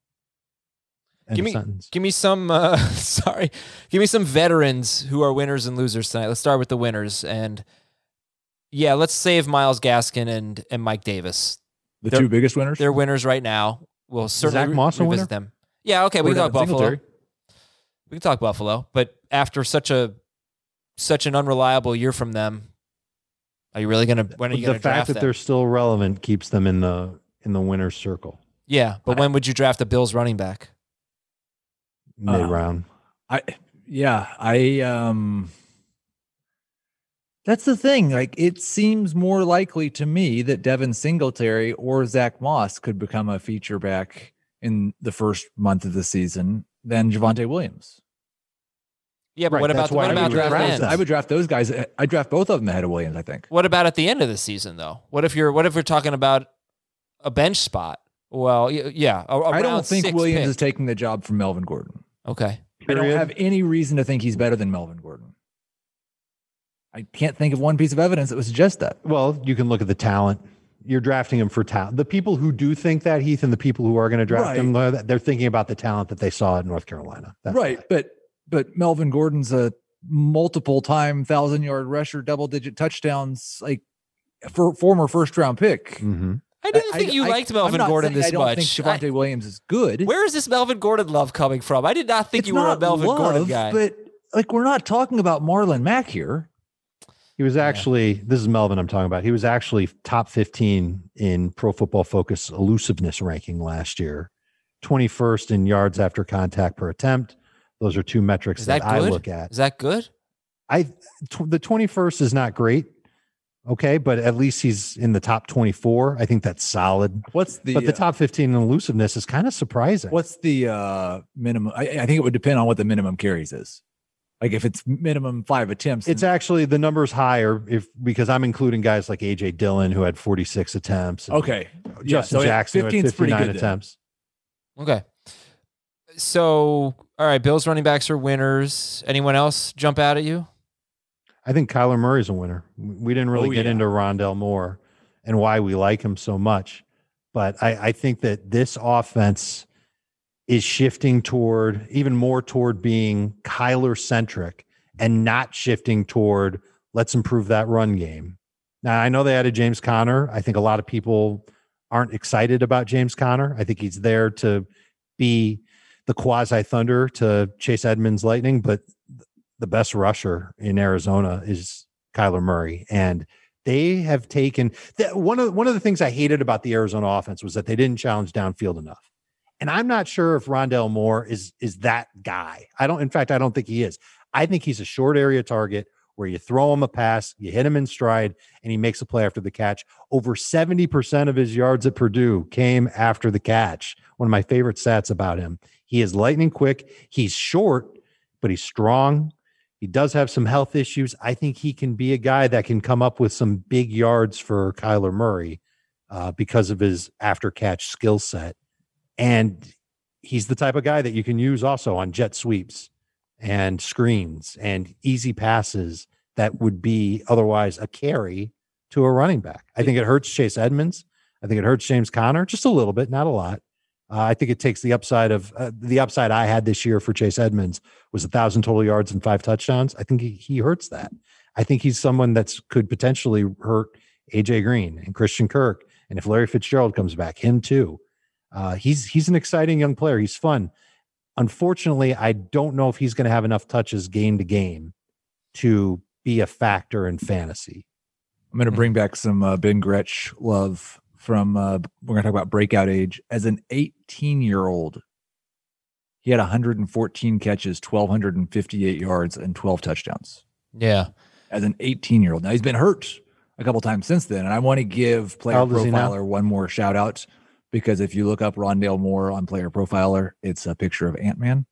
End Give of me, sentence. give me some. Uh, sorry, give me some veterans who are winners and losers tonight. Let's start with the winners, and yeah, let's save Myles Gaskin and and Mike Davis. The They're- two biggest winners? They're winners right now. We'll certainly Zach Moss a revisit winner? them. Yeah, okay, we Or can talk Devin Buffalo. Singletary. We can talk Buffalo, but after such a such an unreliable year from them, are you really gonna? When are you The gonna fact draft that them? they're still relevant keeps them in the in the winner's circle. Yeah, but when would you draft a Bills running back? Mid Uh, round. I yeah, I um that's the thing. Like it seems more likely to me that Devin Singletary or Zach Moss could become a feature back in the first month of the season than Javonte Williams. Yeah, but Right, what about that's the, why what I about would the draft end? them. I would draft those guys. I draft both of them ahead of Williams, I think. What about at the end of the season though? What if you're what if we're talking about a bench spot? Well, y- yeah, a, a I don't round think six Williams pick. is taking the job from Melvin Gordon. Okay. I don't Period. have any reason to think he's better than Melvin Gordon. I can't think of one piece of evidence that would suggest that. Well, you can look at the talent. You're drafting him for talent. The people who do think that, Heath, and the people who are going to draft Right. him, they're they're thinking about the talent that they saw at North Carolina. That's Right, why. but but Melvin Gordon's a multiple time thousand yard rusher, double digit touchdowns, like for former first round pick. Mhm. I didn't think you I- liked I'm Melvin not Gordon saying this I don't much. think I- Javonte Williams is good. where is this Melvin Gordon love coming from? I did not think It's you were a not Melvin love, Gordon guy. but like we're not talking about Marlon Mack here. He was actually, this is Melvin I'm talking about. He was actually top fifteen in Pro Football Focus elusiveness ranking last year, twenty-first in yards after contact per attempt. Those are two metrics Is that, that I good? look at. Is that good? I tw- the twenty-first is not great. Okay, but at least he's in the top twenty-four. I think that's solid. What's the but the uh, top fifteen in elusiveness is kind of surprising. what's the uh minimum? I, I think it would depend on what the minimum carries is. Like if it's minimum five attempts, It's then- actually the number's higher if because I'm including guys like A J Dillon who had forty-six attempts. and okay. Yeah, Justin so yeah, Jackson who had fifteen's pretty fifty-nine good then. attempts. Okay. So, all right, Bills running backs are winners. Anyone else jump out at you? I think Kyler Murray's a winner. We didn't really Oh, get yeah. into Rondale Moore and why we like him so much. But I, I think that this offense is shifting toward even more toward being Kyler centric and not shifting toward let's improve that run game. Now, I know they added James Conner. I think a lot of people aren't excited about James Conner. I think he's there to be the quasi Thunder to Chase Edmonds Lightning, but the best rusher in Arizona is Kyler Murray. And they have taken that. One of, one of the things I hated about the Arizona offense was that they didn't challenge downfield enough. And I'm not sure if Rondale Moore is, is that guy. I don't, in fact, I don't think he is. I think he's a short area target where you throw him a pass, you hit him in stride, and he makes a play after the catch. Over seventy percent of his yards at Purdue came after the catch. One of my favorite stats about him. He is lightning quick. He's short, but he's strong. He does have some health issues. I think he can be a guy that can come up with some big yards for Kyler Murray uh, because of his after-catch skill set. And he's the type of guy that you can use also on jet sweeps and screens and easy passes that would be otherwise a carry to a running back. I think it hurts Chase Edmonds. I think it hurts James Conner just a little bit, not a lot. Uh, I think it takes the upside of uh, the upside I had this year for Chase Edmonds was a thousand total yards and five touchdowns. I think he, he hurts that. I think he's someone that's could potentially hurt A J Green and Christian Kirk. And if Larry Fitzgerald comes back, him too. Uh, he's, he's an exciting young player. He's fun. Unfortunately, I don't know if he's going to have enough touches game to game to be a factor in fantasy. I'm going to bring back some uh, Ben Gretsch love from, uh, we're going to talk about breakout age. As an eighteen-year-old, he had one hundred fourteen catches, one thousand two hundred fifty-eight yards, and twelve touchdowns. Yeah. As an eighteen-year-old. Now, he's been hurt a couple times since then, and I want to give Player How old is he now? Profiler one more shout-out, because if you look up Rondale Moore on Player Profiler, it's a picture of Ant-Man,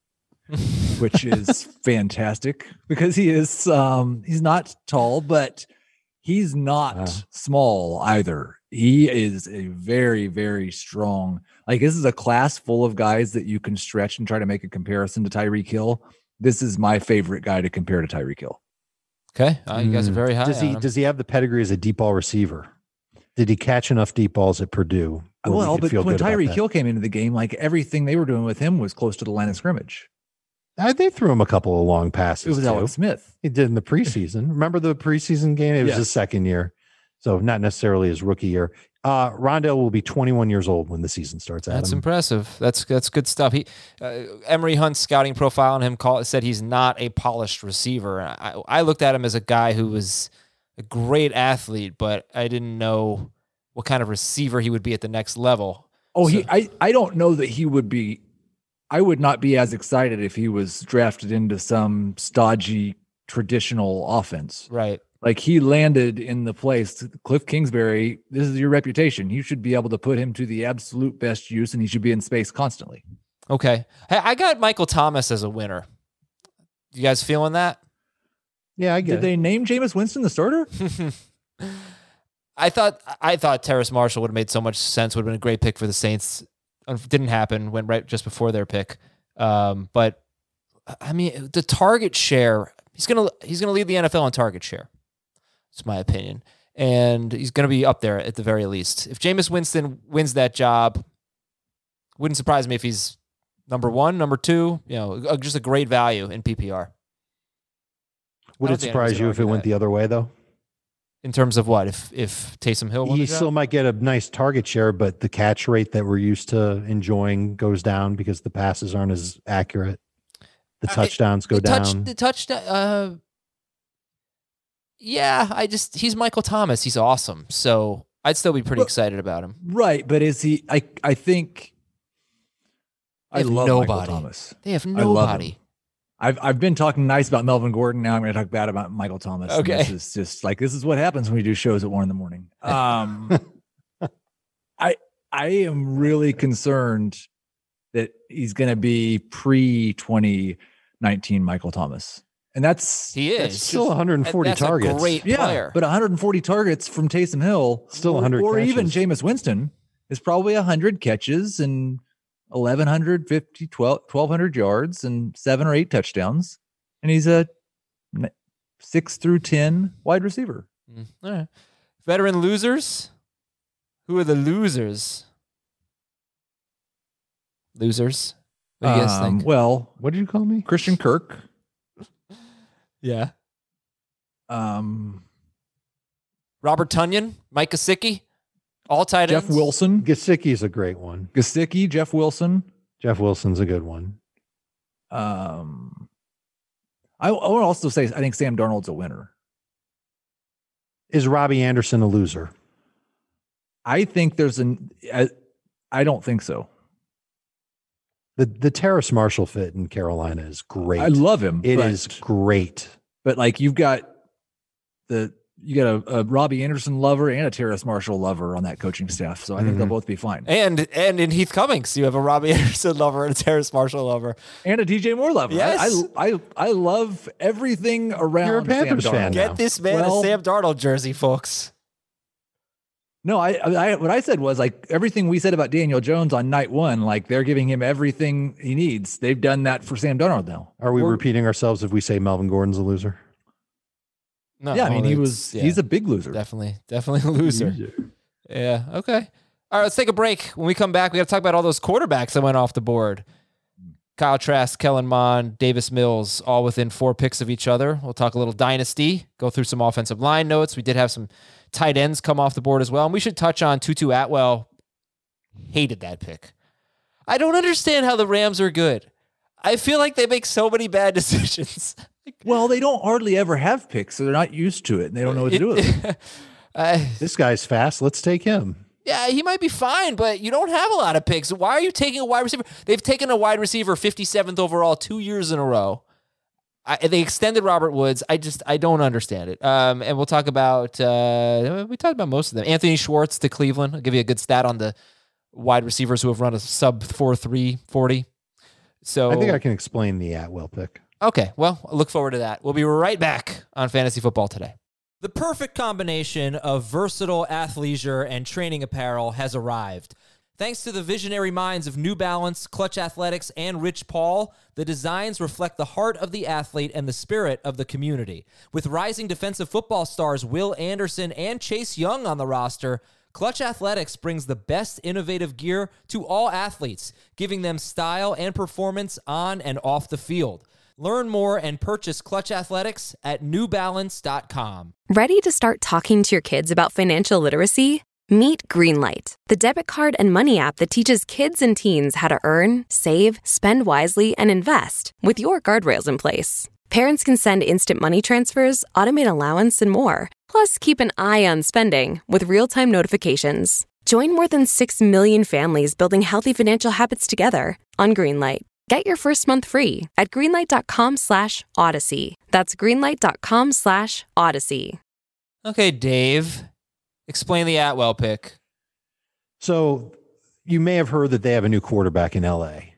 which is fantastic because he is um, he's not tall, but he's not Uh. small either. He is a very, very strong. Like, this is a class full of guys that you can stretch and try to make a comparison to Tyreek Hill. This is my favorite guy to compare to Tyreek Hill. Okay. Uh, you guys are very high. Does he on him. does he have the pedigree as a deep ball receiver? Did he catch enough deep balls at Purdue? where we Well, could but feel when good about Tyreek that? Hill came into the game, like, everything they were doing with him was close to the line of scrimmage. Uh, they threw him a couple of long It passes. was too. Alex Smith. He did in the preseason. Remember the preseason game? It was Yes. his second year, so not necessarily his rookie year. Uh, Rondale will be twenty-one years old when the season starts. Adam. That's impressive. That's that's good stuff. He uh, Emery Hunt's scouting profile on him call, said he's not a polished receiver. I, I looked at him as a guy who was a great athlete, but I didn't know what kind of receiver he would be at the next level. Oh, he. So- I. I don't know that he would be. I would not be as excited if he was drafted into some stodgy traditional offense. Right. Like, he landed in the place. Cliff Kingsbury, this is your reputation. You should be able to put him to the absolute best use, and he should be in space constantly. Okay. Hey, I got Michael Thomas as a winner. You guys feeling that? Yeah, I get Did it. they name Jameis Winston the starter? I thought I thought Terrace Marshall would have made so much sense. Would have been a great pick for the Saints. It didn't happen. Went right just before their pick. Um, but I mean, the target share. He's gonna he's gonna lead the N F L in target share. It's my opinion, and he's gonna be up there at the very least. If Jameis Winston wins that job, wouldn't surprise me if he's number one, number two. You know, just a great value in P P R. Would I it don't think surprise anyone's you gonna if it argue went that. the other way, though? In terms of what? If if Taysom Hill won You the job? still might get a nice target share, but the catch rate that we're used to enjoying goes down because the passes aren't as accurate. The Uh, touchdowns go the touch, down. The touchdown. Uh, yeah, I just he's Michael Thomas. He's awesome. So I'd still be pretty Well- excited about him. Right, but is he? I. I think. They I have love Michael nobody. Thomas. They have I love nobody. him. I've I've been talking nice about Melvin Gordon. Now I'm going to talk bad about Michael Thomas. and Okay. This is just like, this is what happens when we do shows at one in the morning. Um, I I am really concerned that he's going to be pre twenty nineteen Michael Thomas, and that's He That's is still one hundred forty that's targets. A great yeah, player. but one hundred forty targets from Taysom Hill, Still or- one hundred or even catches. Jameis Winston is probably one hundred catches and eleven fifty, twelve, twelve hundred yards and seven or eight touchdowns. And he's a six through ten wide receiver. Mm, all right. Veteran losers. Who are the losers? Losers. What do you guys Um, think? well, What did you call me? Christian Kirk. Yeah. Um, Robert Tonyan, Mike Gesicki, all tight ends. Jeff Wilson. Gesicki's a great one. Gesicki, Jeff Wilson. Jeff Wilson's a good one. Um, I, I want to also say I think Sam Darnold's a winner. Is Robbie Anderson a loser? I think there's an. I, I don't think so. The the Terrace Marshall fit in Carolina is great. I love him. It but, is great. but like you've got the you got a, a Robbie Anderson lover and a Terrace Marshall lover on that coaching staff, so I think Mhm. they'll both be fine. And and in Heath Cummings, you have a Robbie Anderson lover and a Terrace Marshall lover. And a D J Moore lover. Yes. I, I I love everything around. You're a Panthers Sam fan Darnold. now. Get this man Well- a Sam Darnold jersey, folks. No, I, I what I said was like everything we said about Daniel Jones on night one. Like they're giving him everything he needs. They've done that for Sam Darnold now. Are we We're- repeating ourselves if we say Melvin Gordon's a loser? No, Yeah, I mean he it's- was. yeah, He's a big loser. definitely definitely a loser. Yeah. Okay. All right. Let's take a break. When we come back, we got to talk about all those quarterbacks that went off the board. Kyle Trask, Kellen Mond, Davis Mills, all within four picks of each other. We'll talk a little dynasty, go through some offensive line notes. We did have some tight ends come off the board as well. And we should touch on Tutu Atwell. Hated that pick. I don't understand how the Rams are good. I feel like they make so many bad decisions. Well, they don't hardly ever have picks, so they're not used to it, and they don't know what to do with it. I, This guy's fast. Let's take him. Yeah, he might be fine, but you don't have a lot of picks. Why are you taking a wide receiver? They've taken a wide receiver fifty-seventh overall two years in a row. I, they extended Robert Woods. I just, I don't understand it. Um, and we'll talk about, uh, we talked about most of them. Anthony Schwartz to Cleveland. I'll give you a good stat on the wide receivers who have run a sub four three forty. So I think I can explain the Atwell pick. Okay, well, I look forward to that. We'll be right back on Fantasy Football Today. The perfect combination of versatile athleisure and training apparel has arrived. Thanks to the visionary minds of New Balance, Clutch Athletics, and Rich Paul, the designs reflect the heart of the athlete and the spirit of the community. With rising defensive football stars Will Anderson and Chase Young on the roster, Clutch Athletics brings the best innovative gear to all athletes, giving them style and performance on and off the field. Learn more and purchase Clutch Athletics at new balance dot com. Ready to start talking to your kids about financial literacy? Meet Greenlight, the debit card and money app that teaches kids and teens how to earn, save, spend wisely, and invest with your guardrails in place. Parents can send instant money transfers, automate allowance, and more. Plus, keep an eye on spending with real-time notifications. Join more than six million families building healthy financial habits together on Greenlight. Get your first month free at greenlight.com slash odyssey. That's greenlight.com slash odyssey. Okay, Dave, explain the Atwell pick. So you may have heard that they have a new quarterback in L A.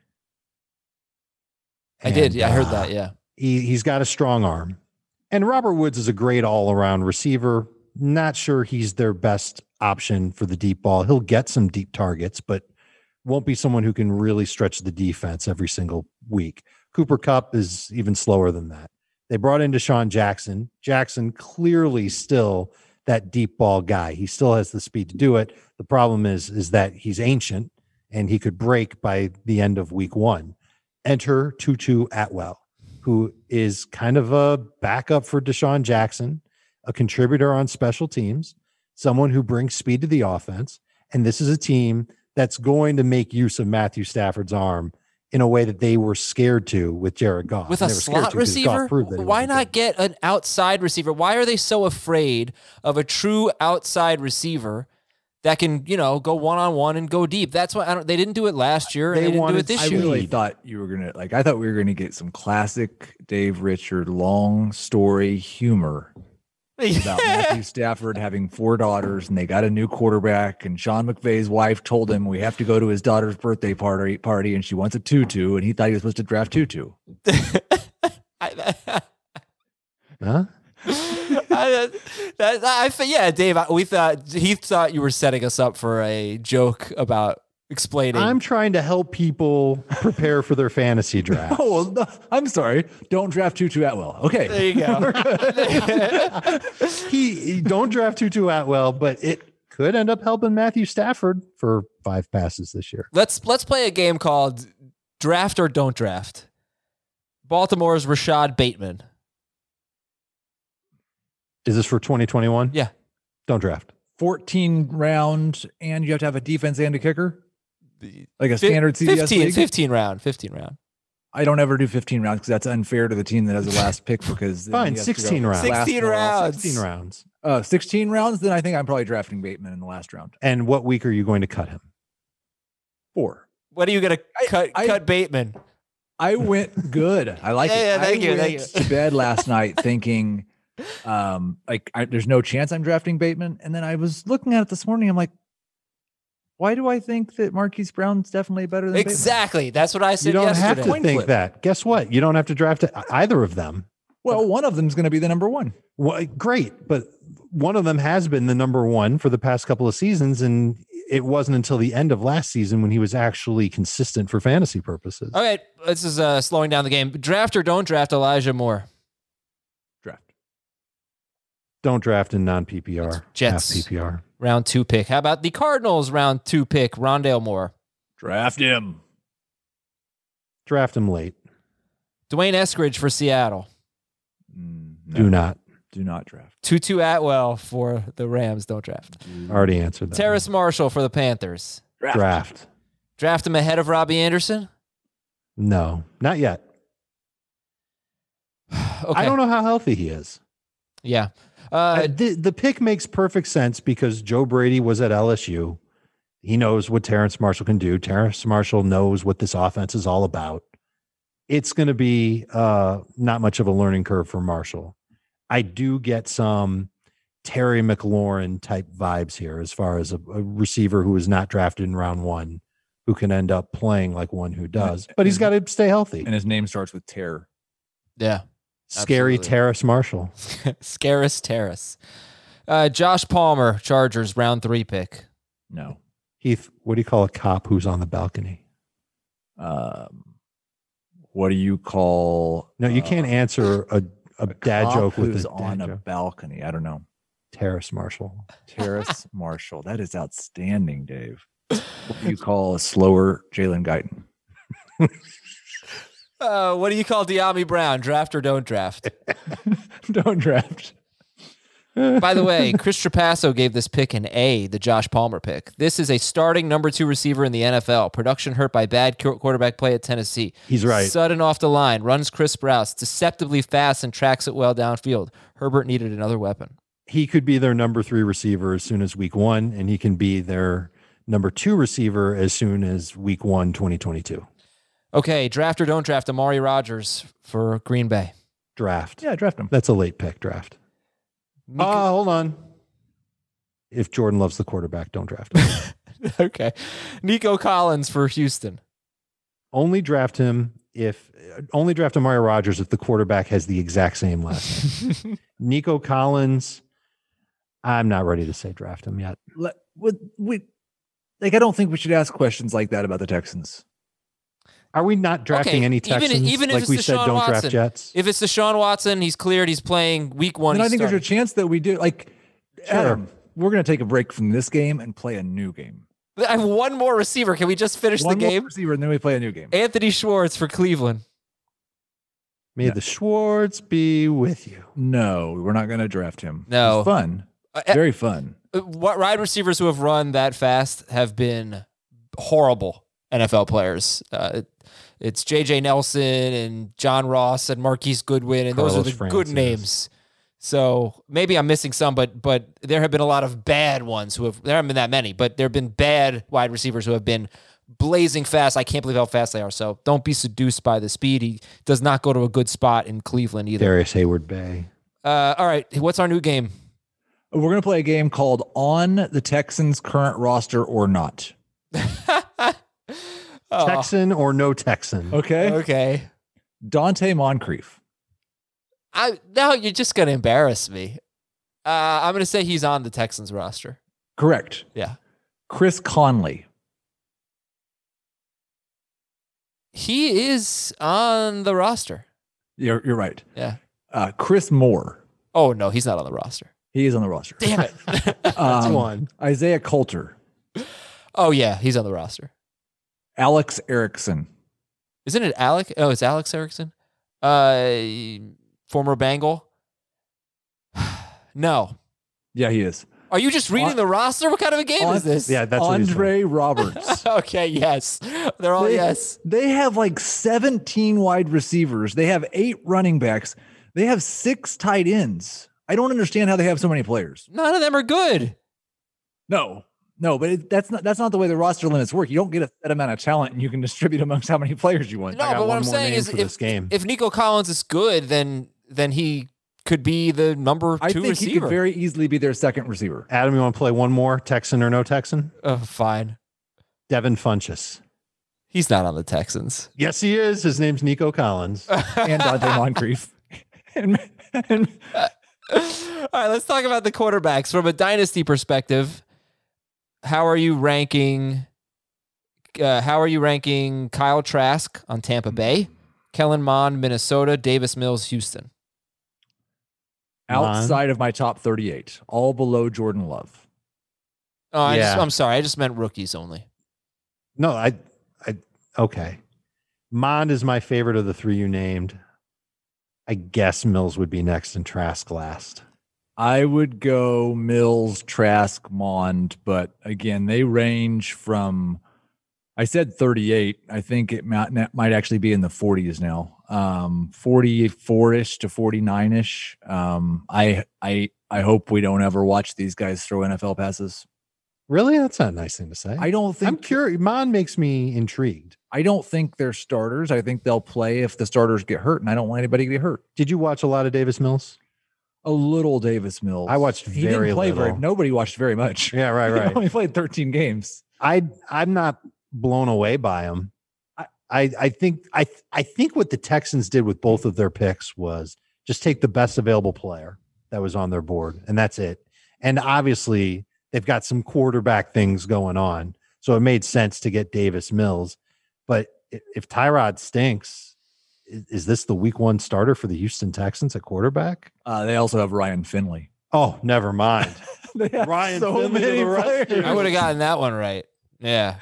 I did. And, Yeah, I heard uh, that. Yeah. He, he's got a strong arm. And Robert Woods is a great all-around receiver. Not sure he's their best option for the deep ball. He'll get some deep targets, but won't be someone who can really stretch the defense every single week. Cooper Kupp is even slower than that. They brought in Deshaun Jackson. Jackson clearly still that deep ball guy. He still has the speed to do it. The problem is, is that he's ancient and he could break by the end of week one. Enter Tutu Atwell, who is kind of a backup for Deshaun Jackson, a contributor on special teams, someone who brings speed to the offense. And this is a team that's going to make use of Matthew Stafford's arm in a way that they were scared to with Jared Goff. With And a they were scared slot to 'cause Goff receiver? proved that he Why wasn't not good. get an outside receiver? Why are they so afraid of a true outside receiver that can, you know, go one-on-one and go deep? That's why I don't, they didn't do it last year, and They they didn't do wanted it this I year. really Speed. thought you were gonna like. I thought we were gonna get some classic Dave Richard long story humor about Matthew Stafford having four daughters, and they got a new quarterback. And Sean McVay's wife told him we have to go to his daughter's birthday party, party, and she wants a tutu, and he thought he was supposed to draft tutu. I, Huh? I, that, I, yeah, Dave, I- we thought he thought you were setting us up for a joke about explaining. I'm trying to help people prepare for their fantasy draft. Oh, well, no, I'm sorry. Don't draft Tutu Atwell. Okay. There you go. he, he don't draft Tutu Atwell, but it could end up helping Matthew Stafford for five passes this year. Let's let's play a game called Draft or Don't Draft. Baltimore's Rashad Bateman. Is this for twenty twenty-one? Yeah. Don't draft. fourteen round, and you have to have a defense and a kicker? Like a standard C B S fifteen, league? fifteen round, fifteen round. I don't ever do fifteen rounds because that's unfair to the team that has the last pick because then Fine, he has to go sixteen rounds. last sixteen more often. rounds. sixteen rounds. Uh, sixteen rounds, then I think I'm probably drafting Bateman in the last round. And what week are you going to cut him? Four. What are you going to I- cut I- cut Bateman? I went good. I like Yeah, it. yeah, thank I you, went thank you. to bed last night thinking, um, like I, there's no chance I'm drafting Bateman. And then I was looking at it this morning. I'm like, why do I think that Marquise Brown's definitely better than Bateman? Exactly. That's what I said You don't yesterday. have to Coin think flip. that. Guess what? You don't have to draft either of them. Well, one of them's going to be the number one. Well, great, but one of them has been the number one for the past couple of seasons, and it wasn't until the end of last season when he was actually consistent for fantasy purposes. All right, this is uh, slowing down the game. Draft or don't draft Elijah Moore. Draft. Don't draft in non P P R. Jets. Half P P R. Round two pick. How about the Cardinals round two pick, Rondale Moore? Draft him. Draft him late. Dwayne Eskridge for Seattle. Mm, no, Do not. do not draft. Tutu Atwell for the Rams. Don't draft. Already answered that. Terrace Marshall for the Panthers. Draft. Draft. Draft him ahead of Robbie Anderson? No, not yet. Okay. I don't know how healthy he is. Yeah. Uh, Uh, the, the pick makes perfect sense because Joe Brady was at L S U. He knows what Terrace Marshall can do. Terrace Marshall knows what this offense is all about. It's going to be uh, not much of a learning curve for Marshall. I do get some Terry McLaurin type vibes here as far as a, a receiver who is not drafted in round one, who can end up playing like one who does, but he's got to stay healthy. And his name starts with Terror. yeah. Scary absolutely. Terrace Marshall. Scaris Terrace. Uh, Josh Palmer, Chargers, round three pick. No. Heath, what do you call a cop who's on the balcony? Um, what do you call? No, you uh, can't answer a, a, a dad cop joke with who's a on dad a joke. balcony. I don't know. Terrace Marshall. Terrace Marshall. That is outstanding, Dave. What do you call a slower Jalen Guyton? Uh, what do you call De'Ami Brown? Draft or don't draft? Don't draft. By the way, Chris Trapasso gave this pick an A, the Josh Palmer pick. This is a starting number two receiver in the N F L. Production hurt by bad qu- quarterback play at Tennessee. He's right. Sudden off the line, runs crisp routes, deceptively fast, and tracks it well downfield. Herbert needed another weapon. He could be their number three receiver as soon as week one, and he can be their number two receiver as soon as week one, twenty twenty-two. Okay, draft or don't draft Amari Rodgers for Green Bay. Draft. Yeah, draft him. That's a late pick draft. Nico- Ah, hold on. If Jordan loves the quarterback, don't draft him. okay. Nico Collins for Houston. Only draft him if only draft Amari Rodgers if the quarterback has the exact same last name. Nico Collins, I'm not ready to say draft him yet. Let, with, we, like, I don't think we should ask questions like that about the Texans. Are we not drafting Okay, any even- Texans? even if like it's we said, Deshaun don't Watson. draft Jets. If it's Deshaun Watson, he's cleared, he's playing week one. And I he's think there's a starting. chance that we do. Like, Sure. Adam, we're going to take a break from this game and play a new game. I have one more receiver. Can we just finish One the more game? receiver, and then we play a new game. Anthony Schwartz for Cleveland. May No. the Schwartz be with you. No, we're not going to draft him. No. It's fun. Uh, Very fun. uh, What wide receivers who have run that fast have been horrible N F L players. Uh, it's J J Nelson and John Ross and Marquise Goodwin, and those are Carlos the good Francis. names. So maybe I'm missing some, but but there have been a lot of bad ones who have. There haven't been that many, but there have been bad wide receivers who have been blazing fast. I can't believe how fast they are. So don't be seduced by the speed. He does not go to a good spot in Cleveland either. Darius Hayward Bay. Uh, all right, what's our new game? We're going to play a game called On the Texans' Current Roster or Not. Oh, Texan or no Texan? Okay. okay. Dante Moncrief. I now you're just gonna embarrass me. Uh, I'm gonna say he's on the Texans roster. Correct. Yeah. Chris Conley. He is on the roster. You're you're right. Yeah. Uh, Chris Moore. Oh, no, he's not on the roster. He is on the roster. Damn it. That's Um, one. Isaiah Coulter. Oh, yeah, he's on the roster. Alex Erickson. Isn't it Alec? Oh, it's Alex Erickson? Uh, former Bengal? No. Yeah, he is. Are you just reading On- the roster? What kind of a game on- is this? Yeah, that's what he's doing. Andre Roberts. Okay, yes. They're all They- yes. They have like seventeen wide receivers. They have eight running backs. They have six tight ends. I don't understand how they have so many players. None of them are good. No, no, but it, that's not that's not the way the roster limits work. You don't get a set amount of talent and you can distribute amongst how many players you want. No, got but what one I'm more saying name is for if, this game. if Nico Collins is good, then then he could be the number two I think receiver. he could very easily be their second receiver. Adam, you want to play one more Texan or no Texan? Oh, fine. Devin Funchess. He's not on the Texans. Yes, he is. His name's Nico Collins. And Dante Moncrief. and, and All right, let's talk about the quarterbacks from a dynasty perspective. How are you ranking? Uh, how are you ranking Kyle Trask on Tampa Bay, Kellen Mond, Minnesota, Davis Mills, Houston? outside of my top thirty-eight, all below Jordan Love. Oh, I just, Yeah. I'm sorry. I just meant rookies only. No, I, I, okay. Mond is my favorite of the three you named. I guess Mills would be next and Trask last. I would go Mills, Trask, Mond, but again, they range from, I said thirty-eight. I think it might, might actually be in the forties now. Um, forty-four-ish to forty-nine-ish. Um, I, I, I hope we don't ever watch these guys throw N F L passes. Really? That's not a nice thing to say. I don't think I'm curious. Mond makes me intrigued. I don't think they're starters. I think they'll play if the starters get hurt, and I don't want anybody to get hurt. Did you watch a lot of Davis Mills? A little Davis Mills. I watched He very didn't play very. little. Nobody watched very much. Yeah, right, He right. only played thirteen games. I I'm not blown away by him. I I, I think I I think what the Texans did with both of their picks was just take the best available player that was on their board, and that's it. And obviously, they've got some quarterback things going on, so it made sense to get Davis Mills. But if, if Tyrod stinks, is, is this the week one starter for the Houston Texans at quarterback? Uh, they also have Ryan Finley. Oh, never mind. They have Ryan so Finley to many the rescue. players. I would have gotten that one right. Yeah.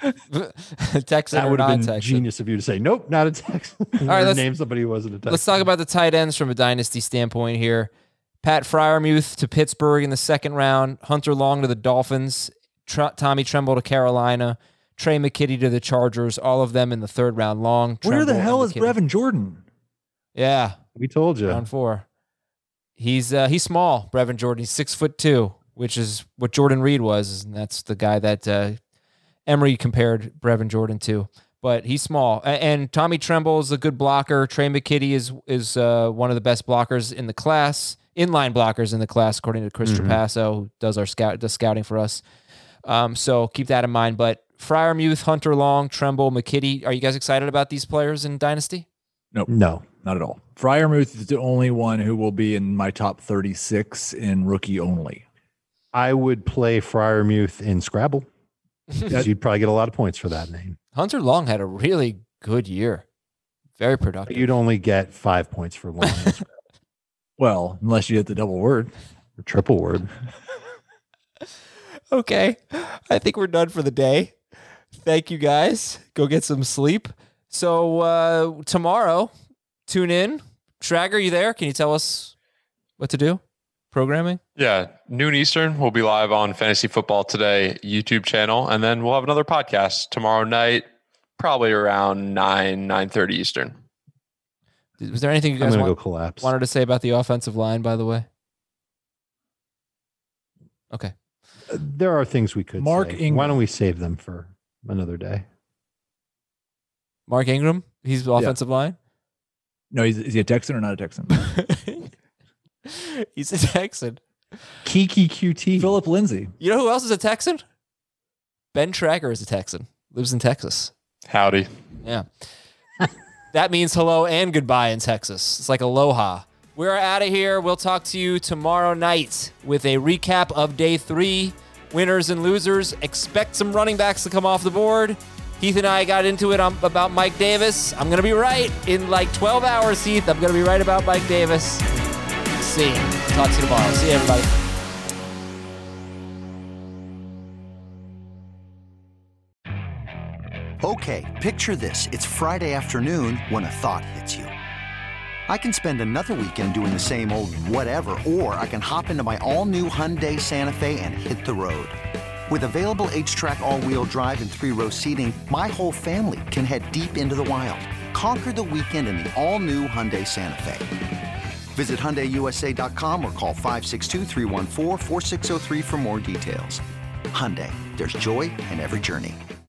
Texan That or would have been non-Texan. genius of you to say, nope, not a Texan. All right, let's- name somebody who wasn't a Texan. Let's talk about the tight ends from a dynasty standpoint here. Pat Fryermuth to Pittsburgh in the second round. Hunter Long to the Dolphins. Tr- Tommy Tremble to Carolina. Trey McKitty to the Chargers. All of them in the third round. Long. Where the Tremble, hell and is McKitty. Brevin Jordan? Yeah, We told you. round four. He's uh, he's small, Brevin Jordan. He's six foot two, which is what Jordan Reed was, and that's the guy that uh, Emery compared Brevin Jordan to. But he's small, A- and Tommy Tremble is a good blocker. Trey McKitty is is uh, one of the best blockers in the class, inline blockers in the class, according to Chris Mhm. Trapasso, who does our scout does scouting for us. Um, so keep that in mind. But Fryermuth, Hunter Long, Tremble, McKitty. Are you guys excited about these players in Dynasty? No. Not at all. Fryermuth is the only one who will be in my top thirty-six in rookie only. I would play Fryermuth in Scrabble. 'Cause You'd probably get a lot of points for that name. Hunter Long had a really good year. Very productive. You'd only get five points for long in Scrabble. Well, unless you hit the double word. or triple word. Okay. I think we're done for the day. Thank you guys. Go get some sleep. So uh, tomorrow, tune in. Schrager, you there? Can you tell us what to do? Programming? Yeah, noon Eastern. We'll be live on Fantasy Football Today YouTube channel, and then we'll have another podcast tomorrow night, probably around nine nine thirty Eastern. Was there anything you I'm guys going to want, go collapse. wanted to say about the offensive line, by the way? Okay. There are things we could Mark say. Ingram. Why don't we save them for another day? Mark Ingram, he's offensive line. No, he's, is he a Texan or not a Texan? He's a Texan. Kiki Q T. Philip Lindsay. You know who else is a Texan? Ben Tracker is a Texan. Lives in Texas. Howdy. Yeah. That means hello and goodbye in Texas. It's like aloha. We're out of here. We'll talk to you tomorrow night with a recap of day three. Winners and losers. Expect some running backs to come off the board. Heath and I got into it on, about Mike Davis. I'm going to be right in like twelve hours, Heath. I'm going to be right about Mike Davis. See you. Talk to you tomorrow. See you, everybody. Okay, picture this. It's Friday afternoon when a thought hits you. I can spend another weekend doing the same old whatever, or I can hop into my all-new Hyundai Santa Fe and hit the road. With available H-Track all-wheel drive and three-row seating, my whole family can head deep into the wild. Conquer the weekend in the all-new Hyundai Santa Fe. Visit Hyundai U S A dot com or call five six two, three one four, four six zero three for more details. Hyundai, there's joy in every journey.